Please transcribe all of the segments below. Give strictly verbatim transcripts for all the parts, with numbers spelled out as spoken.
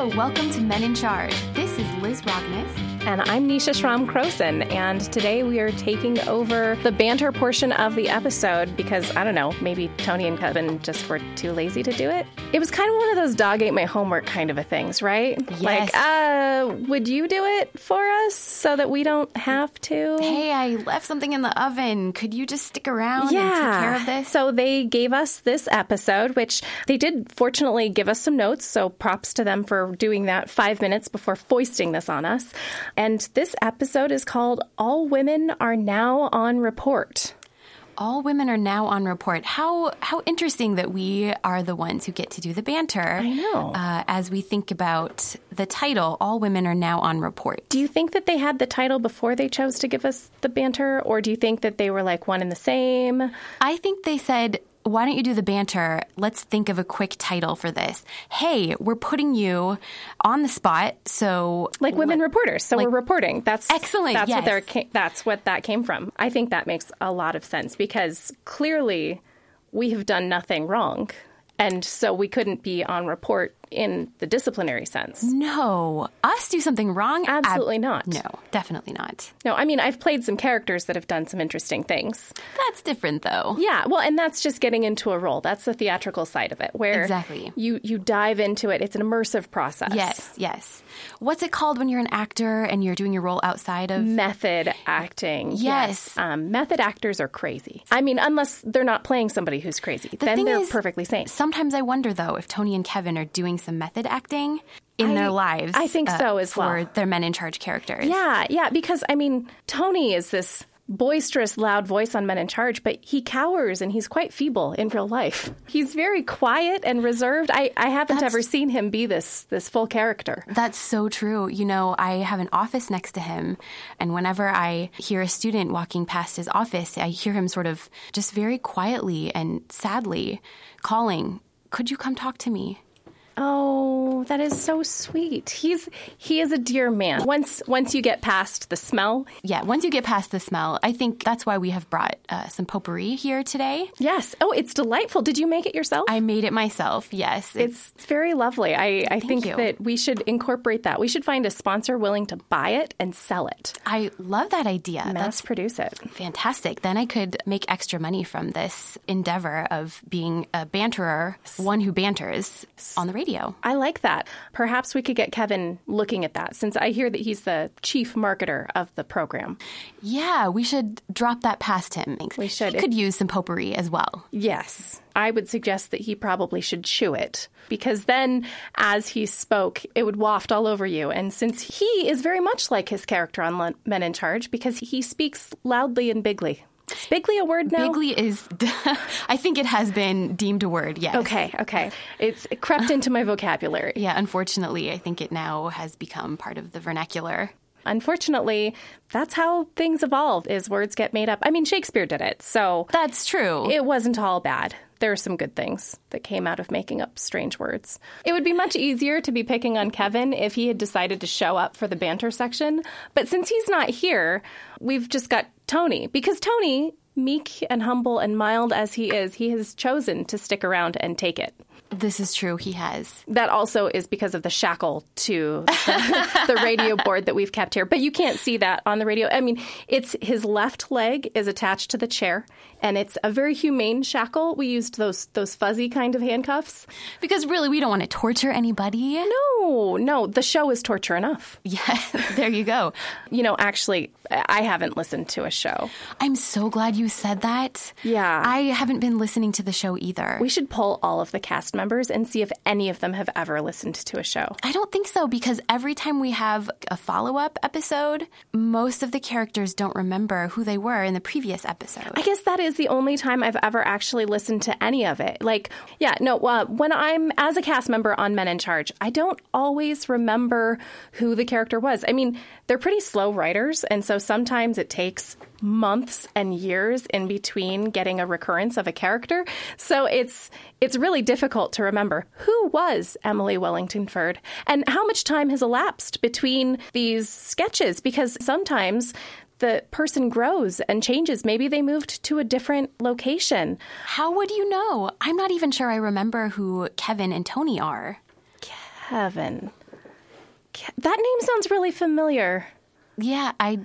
welcome to Men in Charge. This is Liz Rogness. And I'm Nisha Schramm-Croson, and today we are taking over the banter portion of the episode because, I don't know, maybe Tony and Kevin just were too lazy to do it. It was kind of one of those dog ate my homework kind of a things, right? Yes. Like, uh, would you do it for us so that we don't have to? Hey, I left something in the oven. Could you just stick around yeah. and take care of this? So they gave us this episode, which they did fortunately give us some notes, so props to them for doing that five minutes before foisting this on us. And this episode is called All Women Are Now on Report. All women are now on report. How how interesting that we are the ones who get to do the banter. I know. Uh, as we think about the title, All Women Are Now on Report. Do you think that they had the title before they chose to give us the banter? Or do you think that they were like one and the same? I think they said, why don't you do the banter? Let's think of a quick title for this. Hey, we're putting you on the spot, so like women let, reporters. So like, we're reporting. That's excellent. That's yes. what they're. That's what that came from. I think that makes a lot of sense because clearly we have done nothing wrong, and so we couldn't be on report in the disciplinary sense. No, us do something wrong? Absolutely Ab- not. No, definitely not. No, I mean, I've played some characters that have done some interesting things. That's different, though. Yeah, well, and that's just getting into a role. That's the theatrical side of it, where exactly. you, you dive into it. It's an immersive process. Yes, yes. What's it called when you're an actor and you're doing your role outside of? Method acting. Yes. yes. Um, method actors are crazy. I mean, unless they're not playing somebody who's crazy. The then thing they're is, perfectly sane. Sometimes I wonder, though, if Tony and Kevin are doing some method acting in I, their lives. I think uh, so as for well. For their men in charge characters. Yeah, yeah, because, I mean, Tony is this boisterous, loud voice on Men in Charge, but he cowers and he's quite feeble in real life. He's very quiet and reserved. I, I haven't That's, ever seen him be this this full character. That's so true. You know, I have an office next to him, and whenever I hear a student walking past his office, I hear him sort of just very quietly and sadly calling, "Could you come talk to me?" Oh, that is so sweet. He's he is a dear man. Once once you get past the smell. Yeah, once you get past the smell, I think that's why we have brought uh, some potpourri here today. Yes. Oh, it's delightful. Did you make it yourself? I made it myself, yes. It's, it's very lovely. I, I think you. that we should incorporate that. We should find a sponsor willing to buy it and sell it. I love that idea. Mass That's produce it. Fantastic. Then I could make extra money from this endeavor of being a banterer, one who banters on the radio. I like that. Perhaps we could get Kevin looking at that, since I hear that he's the chief marketer of the program. Yeah, we should drop that past him. We should. He could use some potpourri as well. Yes. I would suggest that he probably should chew it, because then as he spoke, it would waft all over you. And since he is very much like his character on Men in Charge, because he speaks loudly and bigly. Is bigly a word now? Bigly is, I think it has been deemed a word, yes. Okay, okay. It's it crept into my vocabulary. Yeah, unfortunately, I think it now has become part of the vernacular. Unfortunately, that's how things evolve, is words get made up. I mean, Shakespeare did it, so... That's true. It wasn't all bad. There are some good things that came out of making up strange words. It would be much easier to be picking on Kevin if he had decided to show up for the banter section. But since he's not here, we've just got Tony. Because Tony, meek and humble and mild as he is, he has chosen to stick around and take it. This is true. He has. That also is because of the shackle to the, the radio board that we've kept here. But you can't see that on the radio. I mean, it's his left leg is attached to the chair, and it's a very humane shackle. We used those those fuzzy kind of handcuffs. Because really, we don't want to torture anybody. No, no. The show is torture enough. Yeah, there you go. You know, actually, I haven't listened to a show. I'm so glad you said that. Yeah. I haven't been listening to the show either. We should poll all of the cast members and see if any of them have ever listened to a show. I don't think so, because every time we have a follow-up episode, most of the characters don't remember who they were in the previous episode. I guess that is the only time I've ever actually listened to any of it. Like, yeah, no, uh, when I'm as a cast member on Men in Charge, I don't always remember who the character was. I mean, they're pretty slow writers, and so sometimes it takes months and years in between getting a recurrence of a character. So it's it's really difficult to remember who was Emily Wellington-Ferd and how much time has elapsed between these sketches, because sometimes the person grows and changes. Maybe they moved to a different location. How would you know? I'm not even sure I remember who Kevin and Tony are. Kevin. That name sounds really familiar. Yeah, I,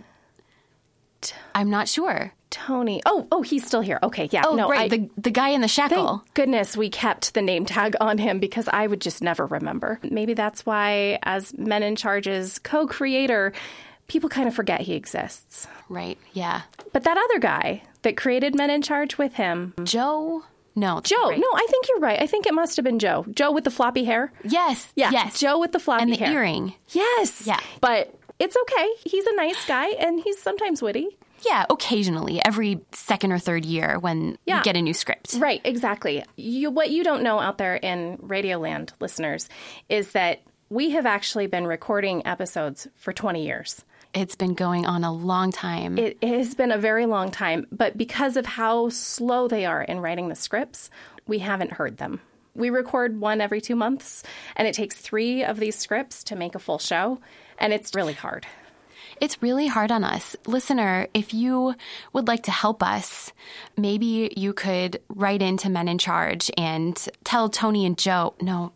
I'm not sure. Tony. Oh, oh, he's still here. Okay, yeah. Oh, no, right, I, the the guy in the shackle. Thank goodness we kept the name tag on him because I would just never remember. Maybe that's why, as Men in Charge's co-creator, people kind of forget he exists. Right, yeah. But that other guy that created Men in Charge with him... Joe? No. Joe. Right. No, I think you're right. I think it must have been Joe. Joe with the floppy hair? Yes, Yeah, yes. Joe with the floppy and the hair. earring. Yes. Yeah. But it's okay. He's a nice guy, and he's sometimes witty. Yeah, occasionally, every second or third year when Yeah. you get a new script. Right, exactly. You, what you don't know out there in Radioland, listeners, is that we have actually been recording episodes for twenty years. It's been going on a long time. It, it has been a very long time, but because of how slow they are in writing the scripts, we haven't heard them. We record one every two months, and it takes three of these scripts to make a full show, and it's really hard. It's really hard on us. Listener, if you would like to help us, maybe you could write into Men in Charge and tell Tony and Joe, no,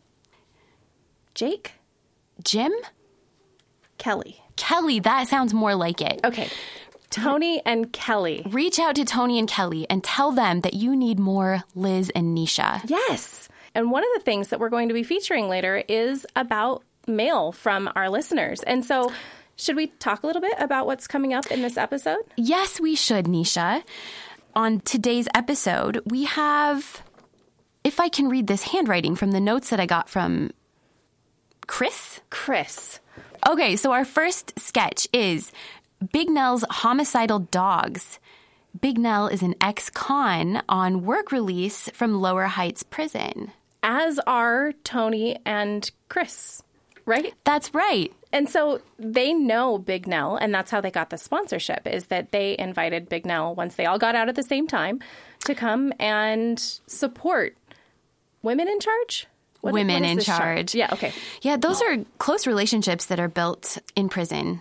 Jake? Jim? Kelly. Kelly, that sounds more like it. Okay. Tony and Kelly. Reach out to Tony and Kelly and tell them that you need more Liz and Nisha. Yes. And one of the things that we're going to be featuring later is about mail from our listeners. And so should we talk a little bit about what's coming up in this episode? Yes, we should, Nisha. On today's episode, we have, if I can read this handwriting from the notes that I got from Chris? Chris. Okay, so our first sketch is Big Nell's Homicidal Dogs. Big Nell is an ex-con on work release from Lower Heights Prison. As are Tony and Chris, right? That's right. And so they know Big Nell, and that's how they got the sponsorship, is that they invited Big Nell, once they all got out at the same time, to come and support Women in Charge? What, Women what in Charge? Charge. Yeah, okay. Yeah, those are close relationships that are built in prison.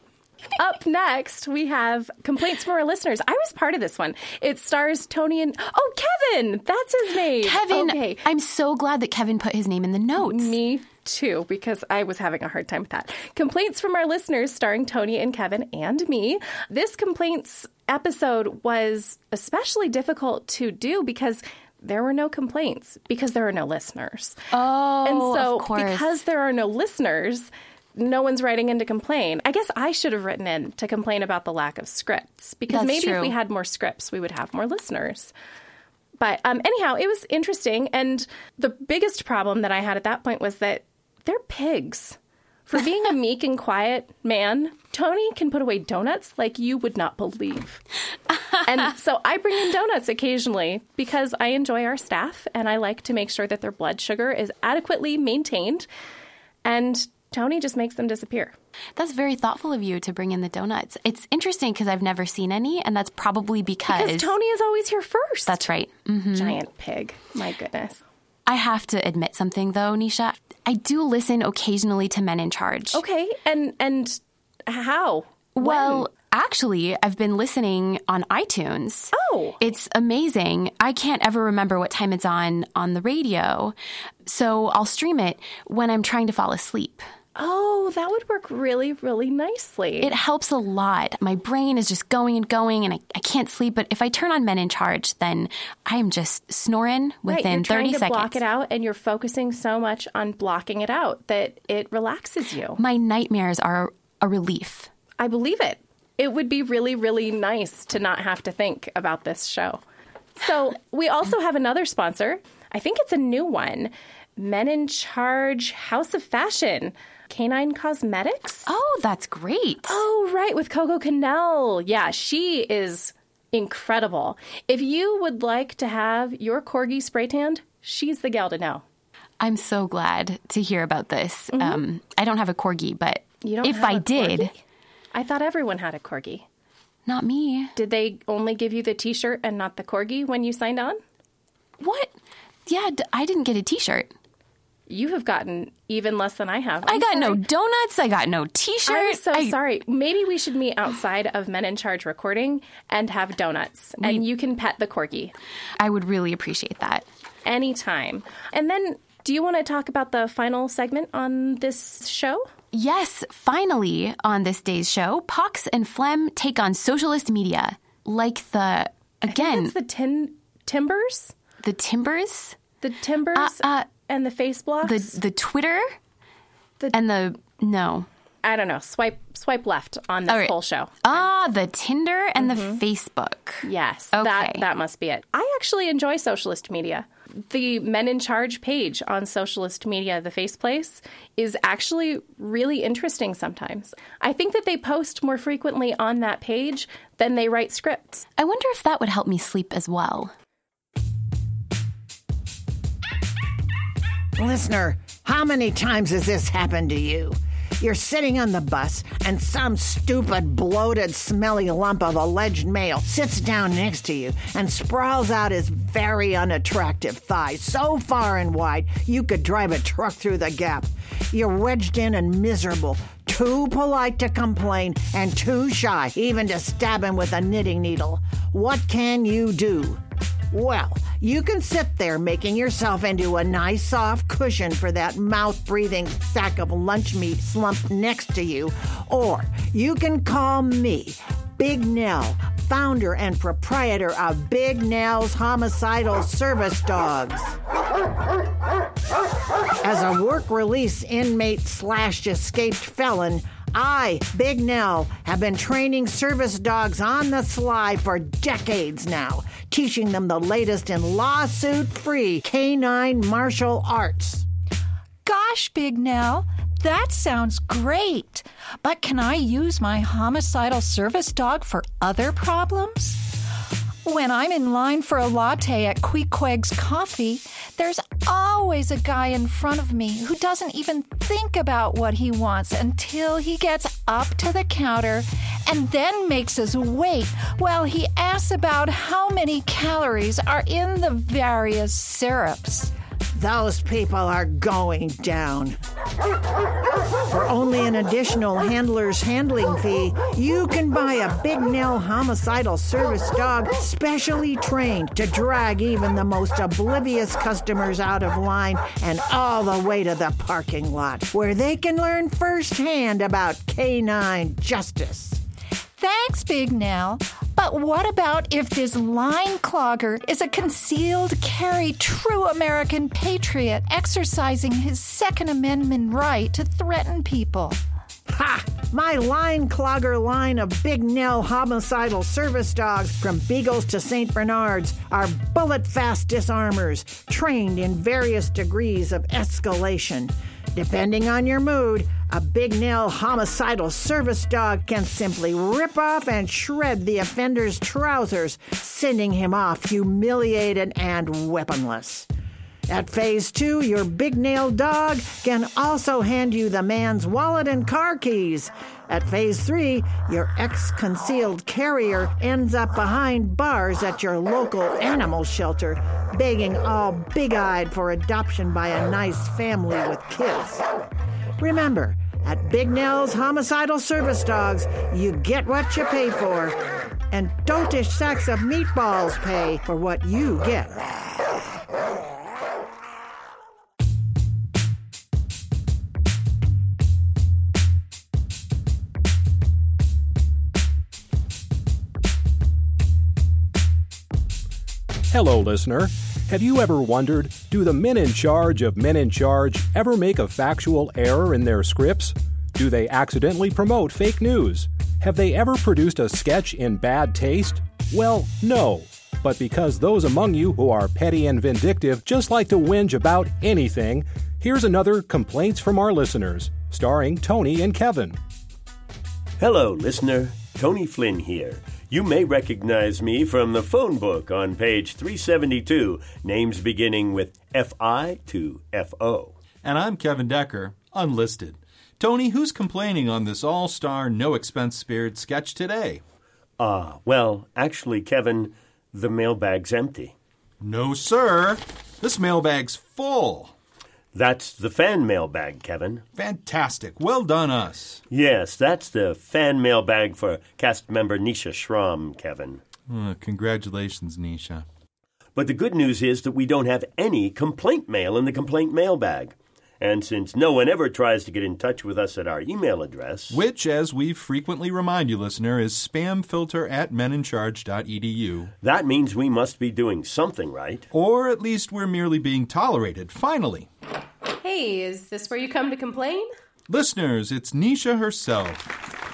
Up next, we have complaints from our listeners. I was part of this one. It stars Tony and... Oh, Kevin! That's his name. Kevin, Okay. I'm so glad that Kevin put his name in the notes. Me too, because I was having a hard time with that. Complaints from our listeners starring Tony and Kevin and me. This complaints episode was especially difficult to do because there were no complaints, because there are no listeners. Oh, and so of course. Because there are no listeners, no one's writing in to complain. I guess I should have written in to complain about the lack of scripts, because That's maybe true. if we had more scripts, we would have more listeners. But um, anyhow, it was interesting. And the biggest problem that I had at that point was that they're pigs. For being a meek and quiet man, Tony can put away donuts like you would not believe. And so I bring in donuts occasionally because I enjoy our staff and I like to make sure that their blood sugar is adequately maintained. And Tony just makes them disappear. That's very thoughtful of you to bring in the donuts. It's interesting because I've never seen any, and that's probably because... Because Tony is always here first. That's right. Mm-hmm. Giant pig. My goodness. I have to admit something, though, Nisha. I do listen occasionally to Men in Charge. Okay. And and how? Well, When? actually, I've been listening on iTunes. Oh. It's amazing. I can't ever remember what time it's on on the radio, so I'll stream it when I'm trying to fall asleep. Oh, that would work really, really nicely. It helps a lot. My brain is just going and going, and I, I can't sleep. But if I turn on Men in Charge, then I'm just snoring right, within you're trying thirty to seconds. block it out, and you're focusing so much on blocking it out that it relaxes you. My nightmares are a relief. I believe it. It would be really, really nice to not have to think about this show. So we also have another sponsor. I think it's a new one. Men in Charge House of Fashion. Canine Cosmetics. Oh, that's great. Oh, right, with Coco Cannell. Yeah, she is incredible. If you would like to have your corgi spray tanned, she's the gal to know. I'm so glad to hear about this. Mm-hmm. Um, I don't have a corgi, but You don't if have I a did, corgi? I thought everyone had a corgi. not me. Did they only give you the t-shirt and not the corgi when you signed on? What? Yeah, d- I didn't get a T-shirt. You have gotten even less than I have. I I'm got sorry. no donuts. I got no T-shirt. I'm so I- sorry. Maybe we should meet outside of Men in Charge recording and have donuts. We- and you can pet the corgi I would really appreciate that. anytime. And then, do you want to talk about the final segment on this show? Yes, finally, on this day's show, Pox and Phlegm take on socialist media. Like the, again... It's the tin- Timbers? The Timbers? The Timbers uh, uh, and the face blocks? The, the Twitter? The, and the... No. I don't know. Swipe swipe left on this right. whole show. Ah, the Tinder and mm-hmm. the Facebook. Yes, okay. that, that must be it. I actually enjoy socialist media. The Men in Charge page on socialist media, The Faceplace, is actually really interesting sometimes. I think that they post more frequently on that page than they write scripts. I wonder if that would help me sleep as well. Listener, how many times has this happened to you? You're sitting on the bus, and some stupid, bloated, smelly lump of alleged male sits down next to you and sprawls out his very unattractive thighs so far and wide you could drive a truck through the gap. You're wedged in and miserable, too polite to complain and too shy even to stab him with a knitting needle. What can you do? Well, you can sit there making yourself into a nice soft cushion for that mouth-breathing sack of lunch meat slumped next to you, or you can call me, Big Nell, founder and proprietor of Big Nell's Homicidal Service Dogs. As a work-release inmate slash escaped felon, I, Big Nell, have been training service dogs on the sly for decades now, teaching them the latest in lawsuit-free canine martial arts. Gosh, Big Nell, that sounds great. But can I use my homicidal service dog for other problems? When I'm in line for a latte at Queequeg's Coffee, there's always a guy in front of me who doesn't even think about what he wants until he gets up to the counter and then makes us wait while he asks about how many calories are in the various syrups. Those people are going down. For only an additional handler's handling fee, you can buy a Big Nell Homicidal Service Dog specially trained to drag even the most oblivious customers out of line and all the way to the parking lot, where they can learn firsthand about canine justice. Thanks, Big Nell. But what about if this line clogger is a concealed carry true American patriot exercising his Second Amendment right to threaten people? Ha! My line clogger line of Big Nell Homicidal Service Dogs, from Beagles to Saint Bernards, are bullet-fast disarmers, trained in various degrees of escalation. Depending on your mood, a Big Nell Homicidal Service Dog can simply rip off and shred the offender's trousers, sending him off humiliated and weaponless. At Phase two, your Big Nell dog can also hand you the man's wallet and car keys. At Phase three, your ex-concealed carrier ends up behind bars at your local animal shelter, begging all big-eyed for adoption by a nice family with kids. Remember, at Big Nell's Homicidal Service Dogs, you get what you pay for, and dotish sacks of meatballs pay for what you get. Hello, listener. Have you ever wondered, do the men in charge of Men in Charge ever make a factual error in their scripts? Do they accidentally promote fake news? Have they ever produced a sketch in bad taste? Well, no. But because those among you who are petty and vindictive just like to whinge about anything, here's another Complaints from Our Listeners, starring Tony and Kevin. Hello, listener. Tony Flynn here. You may recognize me from the phone book on page three seventy-two, names beginning with F I to F O. And I'm Kevin Decker, unlisted. Tony, who's complaining on this all-star, no-expense-spared sketch today? Ah, well, actually, Kevin, the mailbag's empty. No, sir. This mailbag's full. That's the fan mailbag, Kevin. Fantastic. Well done, us. Yes, that's the fan mailbag for cast member Nisha Schramm, Kevin. Uh, congratulations, Nisha. But the good news is that we don't have any complaint mail in the complaint mailbag. And since no one ever tries to get in touch with us at our email address, which, as we frequently remind you, listener, is spamfilter at menincharge dot e d u, that means we must be doing something right. Or at least we're merely being tolerated, finally. Hey, is this where you come to complain? Listeners, it's Nisha herself.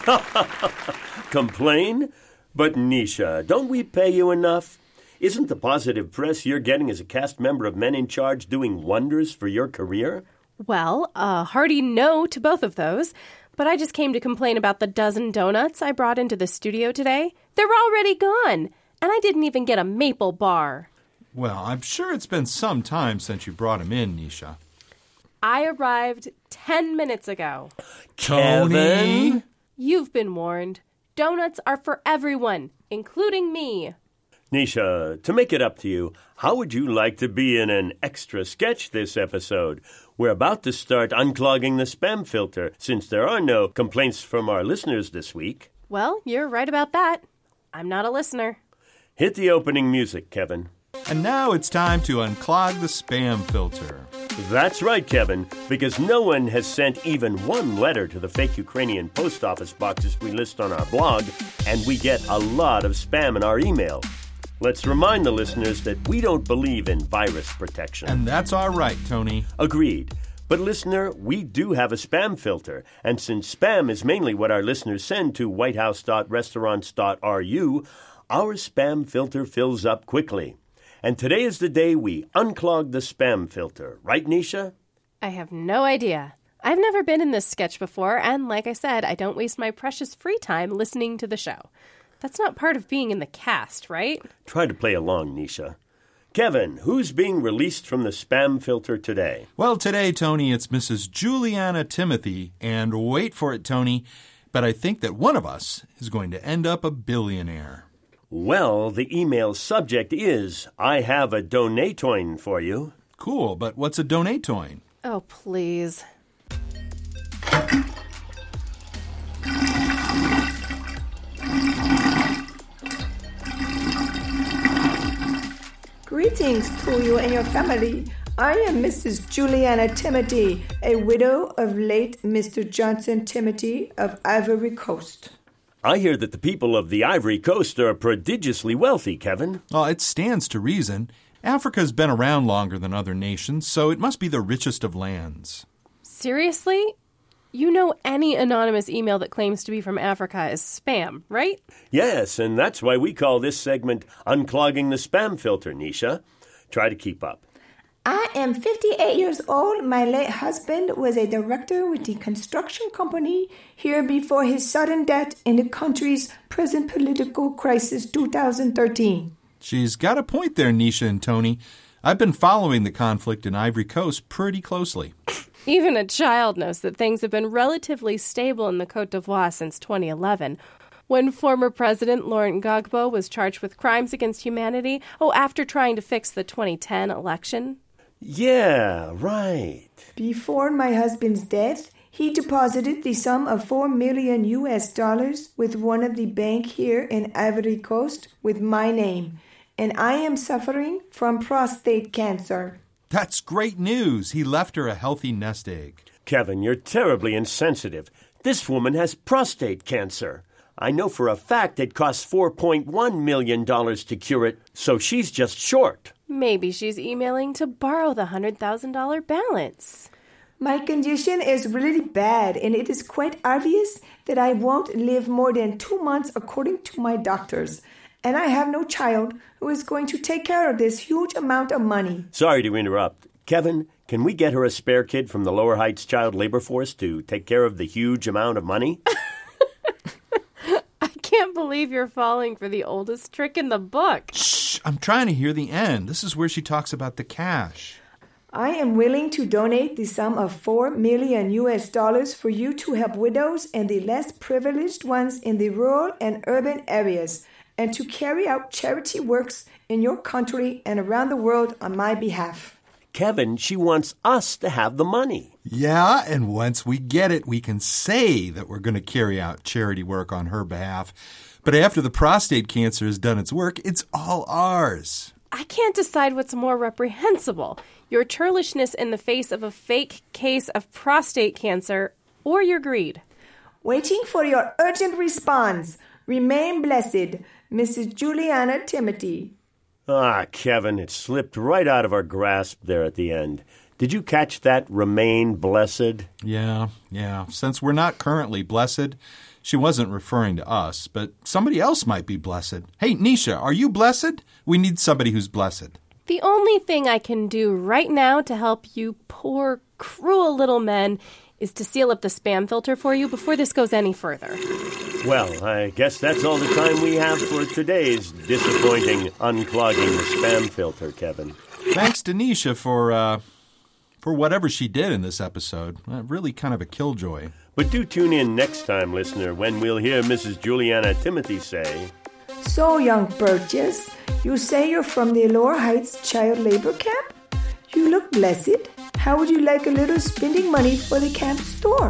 Complain? But Nisha, don't we pay you enough? Isn't the positive press you're getting as a cast member of Men in Charge doing wonders for your career? Well, a hearty no to both of those. But I just came to complain about the dozen donuts I brought into the studio today. They're already gone. And I didn't even get a maple bar. Well, I'm sure it's been some time since you brought him in, Nisha. I arrived ten minutes ago. Tony! You've been warned. Donuts are for everyone, including me. Nisha, to make it up to you, how would you like to be in an extra sketch this episode? We're about to start unclogging the spam filter, since there are no complaints from our listeners this week. Well, you're right about that. I'm not a listener. Hit the opening music, Kevin. And now it's time to unclog the spam filter. That's right, Kevin, because no one has sent even one letter to the fake Ukrainian post office boxes we list on our blog, and we get a lot of spam in our email. Let's remind the listeners that we don't believe in virus protection. And that's all right, Tony. Agreed. But listener, we do have a spam filter, and since spam is mainly what our listeners send to whitehouse dot restaurants dot r u, our spam filter fills up quickly. And today is the day we unclog the spam filter. Right, Nisha? I have no idea. I've never been in this sketch before, and like I said, I don't waste my precious free time listening to the show. That's not part of being in the cast, right? Try to play along, Nisha. Kevin, who's being released from the spam filter today? Well, today, Tony, it's Missus Juliana Timothy, and wait for it, Tony, but I think that one of us is going to end up a billionaire. Well, the email subject is, I have a donatoin for you. Cool, but what's a donatoin? Oh, please. Greetings to you and your family. I am Missus Juliana Timothy, a widow of late Mister Johnson Timothy of Ivory Coast. I hear that the people of the Ivory Coast are prodigiously wealthy, Kevin. Oh, it stands to reason. Africa's been around longer than other nations, so it must be the richest of lands. Seriously? You know any anonymous email that claims to be from Africa is spam, right? Yes, and that's why we call this segment Unclogging the Spam Filter, Nisha. Try to keep up. I am fifty-eight years old. My late husband was a director with the construction company here before his sudden death in the country's present political crisis two thousand thirteen. She's got a point there, Nisha and Tony. I've been following the conflict in Ivory Coast pretty closely. Even a child knows that things have been relatively stable in the Côte d'Ivoire since twenty eleven, when former President Laurent Gbagbo was charged with crimes against humanity, oh, after trying to fix the twenty ten election. Yeah, right. Before my husband's death, he deposited the sum of four million U S dollars with one of the banks here in Ivory Coast with my name, and I am suffering from prostate cancer. That's great news. He left her a healthy nest egg. Kevin, you're terribly insensitive. This woman has prostate cancer. I know for a fact it costs four point one million dollars to cure it, so she's just short. Maybe she's emailing to borrow the one hundred thousand dollars balance. My condition is really bad, and it is quite obvious that I won't live more than two months according to my doctors. And I have no child who is going to take care of this huge amount of money. Sorry to interrupt. Kevin, can we get her a spare kid from the Lower Heights Child Labor Force to take care of the huge amount of money? I can't believe you're falling for the oldest trick in the book. Shh, I'm trying to hear the end. This is where she talks about the cash. I am willing to donate the sum of four million U S dollars for you to help widows and the less privileged ones in the rural and urban areas, and to carry out charity works in your country and around the world on my behalf. Kevin, she wants us to have the money. Yeah, and once we get it, we can say that we're going to carry out charity work on her behalf. But after the prostate cancer has done its work, it's all ours. I can't decide what's more reprehensible, your churlishness in the face of a fake case of prostate cancer or your greed. Waiting for your urgent response. Remain blessed, Missus Juliana Timothy. Ah, Kevin, it slipped right out of our grasp there at the end. Did you catch that, remain blessed? Yeah, yeah. Since we're not currently blessed, she wasn't referring to us, but somebody else might be blessed. Hey, Nisha, are you blessed? We need somebody who's blessed. The only thing I can do right now to help you poor, cruel little men is to seal up the spam filter for you before this goes any further. Well, I guess that's all the time we have for today's disappointing unclogging the spam filter, Kevin. Thanks to Nisha for, uh, for whatever she did in this episode. Uh, really kind of a killjoy. But do tune in next time, listener, when we'll hear Missus Juliana Timothy say, So, young Burgess, you say you're from the Lower Heights child labor camp? You look blessed. How would you like a little spending money for the camp store?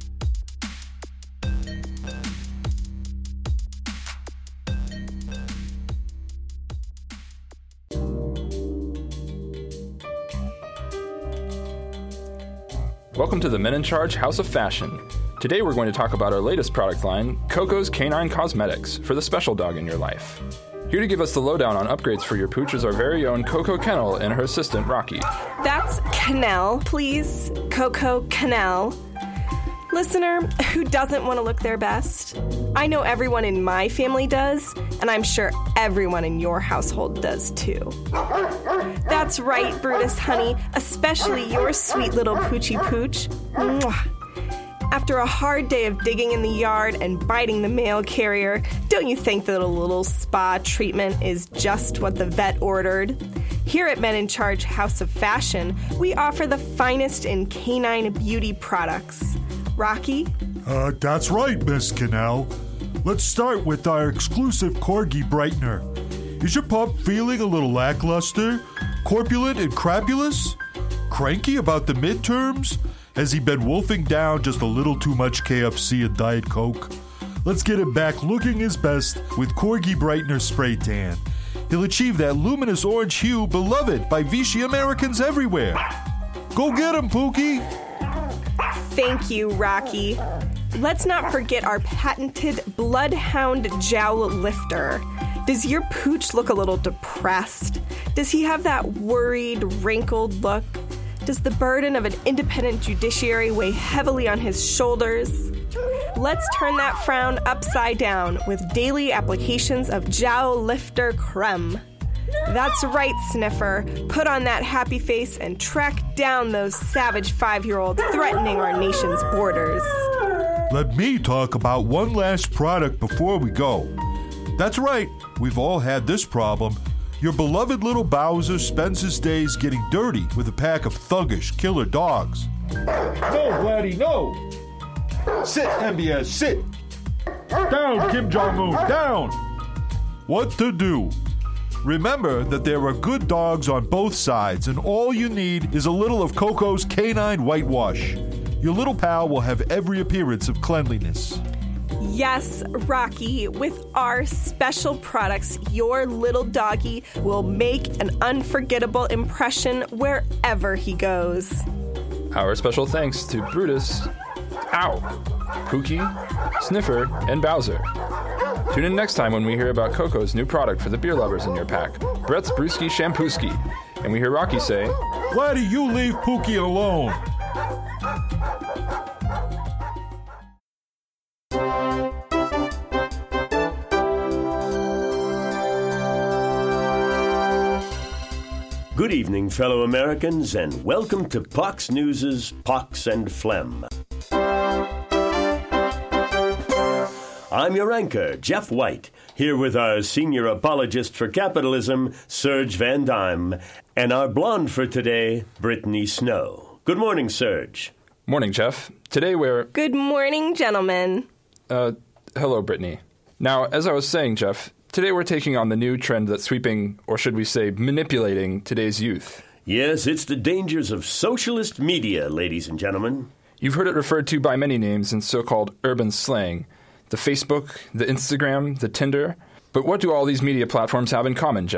Welcome to the Men in Charge House of Fashion. Today we're going to talk about our latest product line, Coco's Canine Cosmetics, for the special dog in your life. Here to give us the lowdown on upgrades for your pooch is our very own Coco Kennel and her assistant, Rocky. That's Kennel, please. Coco Kennel. Listener, who doesn't want to look their best? I know everyone in my family does, and I'm sure everyone in your household does too. That's right, Brutus honey, especially your sweet little Poochie Pooch. Mwah. After a hard day of digging in the yard and biting the mail carrier, don't you think that a little spa treatment is just what the vet ordered? Here at Men in Charge House of Fashion, we offer the finest in canine beauty products. Rocky? Uh, that's right, Miss Cannell. Let's start with our exclusive Corgi Brightener. Is your pup feeling a little lackluster? Corpulent and crapulous? Cranky about the midterms? Has he been wolfing down just a little too much K F C and Diet Coke? Let's get him back looking his best with Corgi Brightener Spray Tan. He'll achieve that luminous orange hue beloved by Vichy Americans everywhere. Go get him, Pookie! Thank you, Rocky. Let's not forget our patented Bloodhound Jowl Lifter. Does your pooch look a little depressed? Does he have that worried, wrinkled look? Does the burden of an independent judiciary weigh heavily on his shoulders? Let's turn that frown upside down with daily applications of Jowl Lifter Creme. That's right, Sniffer. Put on that happy face and track down those savage five-year-olds threatening our nation's borders. Let me talk about one last product before we go. That's right, we've all had this problem. Your beloved little Bowser spends his days getting dirty with a pack of thuggish killer dogs. No, Vladdy, no! Sit, M B S, sit! Down, Kim Jong-un, down! What to do? Remember that there are good dogs on both sides, and all you need is a little of Coco's Canine Whitewash. Your little pal will have every appearance of cleanliness. Yes, Rocky, with our special products, your little doggy will make an unforgettable impression wherever he goes. Our special thanks to Brutus, Ow, Pookie, Sniffer, and Bowser. Tune in next time when we hear about Coco's new product for the beer lovers in your pack, Brett's Brewski Shampooski. And we hear Rocky say, Why do you leave Pookie alone? Good evening, fellow Americans, and welcome to Pox News' Pox and Phlegm. I'm your anchor, Jeff White, here with our senior apologist for capitalism, Serge Van Dyme, and our blonde for today, Brittany Snow. Good morning, Serge. Morning, Jeff. Today we're... Good morning, gentlemen. Uh, hello, Brittany. Now, as I was saying, Jeff, today we're taking on the new trend that's sweeping, or should we say, manipulating today's youth. Yes, it's the dangers of socialist media, ladies and gentlemen. You've heard it referred to by many names in so-called urban slang. The Facebook, the Instagram, the Tinder. But what do all these media platforms have in common, Jeff?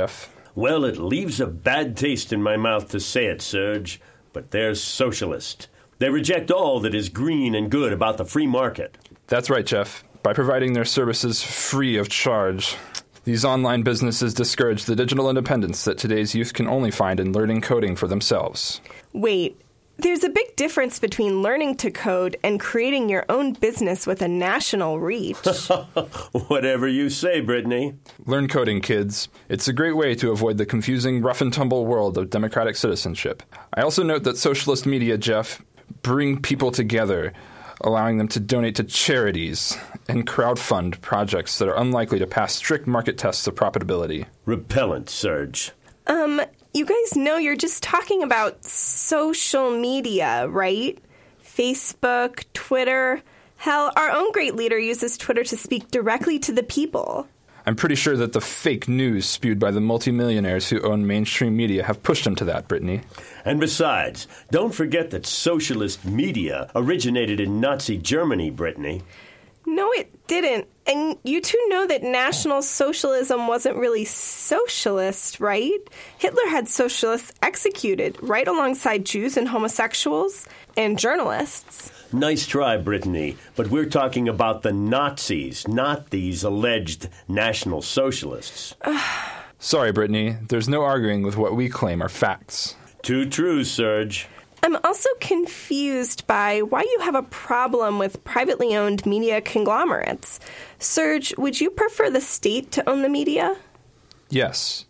Well, it leaves a bad taste in my mouth to say it, Serge, but they're socialist. They reject all that is green and good about the free market. That's right, Jeff. By providing their services free of charge, these online businesses discourage the digital independence that today's youth can only find in learning coding for themselves. Wait, there's a big difference between learning to code and creating your own business with a national reach. Whatever you say, Brittany. Learn coding, kids. It's a great way to avoid the confusing rough-and-tumble world of democratic citizenship. I also note that socialist media, Jeff, bring people together, allowing them to donate to charities and crowdfund projects that are unlikely to pass strict market tests of profitability. Repellent, Serge. Um, you guys know you're just talking about social media, right? Facebook, Twitter. Hell, our own great leader uses Twitter to speak directly to the people. I'm pretty sure that the fake news spewed by the multimillionaires who own mainstream media have pushed him to that, Brittany. And besides, don't forget that socialist media originated in Nazi Germany, Brittany. No, it didn't. And you two know that National Socialism wasn't really socialist, right? Hitler had socialists executed right alongside Jews and homosexuals and journalists. Nice try, Brittany, but we're talking about the Nazis, not these alleged National Socialists. Sorry, Brittany. There's no arguing with what we claim are facts. Too true, Serge. I'm also confused by why you have a problem with privately owned media conglomerates. Serge, would you prefer the state to own the media? Yes.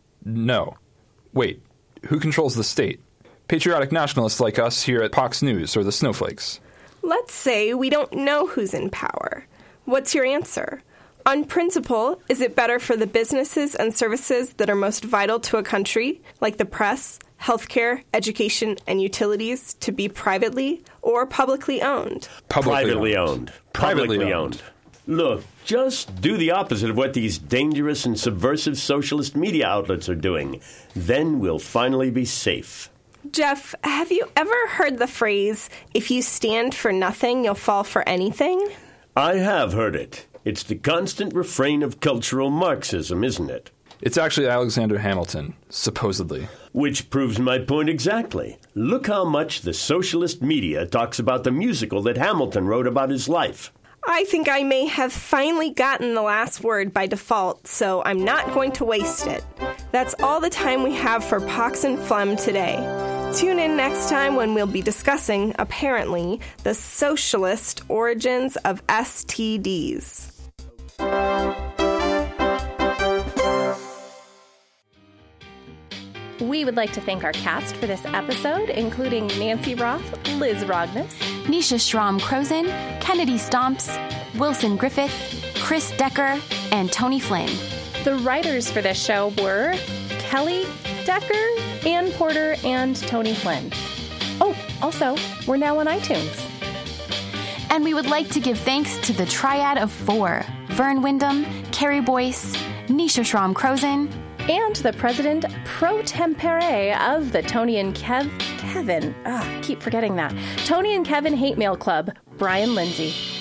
No. Wait, who controls the state? Patriotic nationalists like us here at Fox News or the Snowflakes? Let's say we don't know who's in power. What's your answer? On principle, is it better for the businesses and services that are most vital to a country, like the press, healthcare, education, and utilities, to be privately or publicly owned? Publicly Privately owned. owned. Privately Publicly owned. owned. Look, just do the opposite of what these dangerous and subversive socialist media outlets are doing. Then we'll finally be safe. Jeff, have you ever heard the phrase, if you stand for nothing, you'll fall for anything? I have heard it. It's the constant refrain of cultural Marxism, isn't it? It's actually Alexander Hamilton, supposedly. Which proves my point exactly. Look how much the socialist media talks about the musical that Hamilton wrote about his life. I think I may have finally gotten the last word by default, so I'm not going to waste it. That's all the time we have for Pox and Phlegm today. Tune in next time when we'll be discussing, apparently, the socialist origins of S T Ds. We would like to thank our cast for this episode, including Nancy Roth, Liz Rogness, Nisha Schramm-Crozen, Kennedy Stomps, Wilson Griffith, Chris Decker, and Tony Flynn. The writers for this show were Kelly Decker, Ann Porter, and Tony Flynn. Oh, also, we're now on iTunes. And we would like to give thanks to the Triad of Four, Vern Wyndham, Carrie Boyce, Nisha Schramm-Crozen, and the president pro tempore of the Tony and Kev... Kevin. Ah, keep forgetting that. Tony and Kevin Hate Mail Club, Brian Lindsay.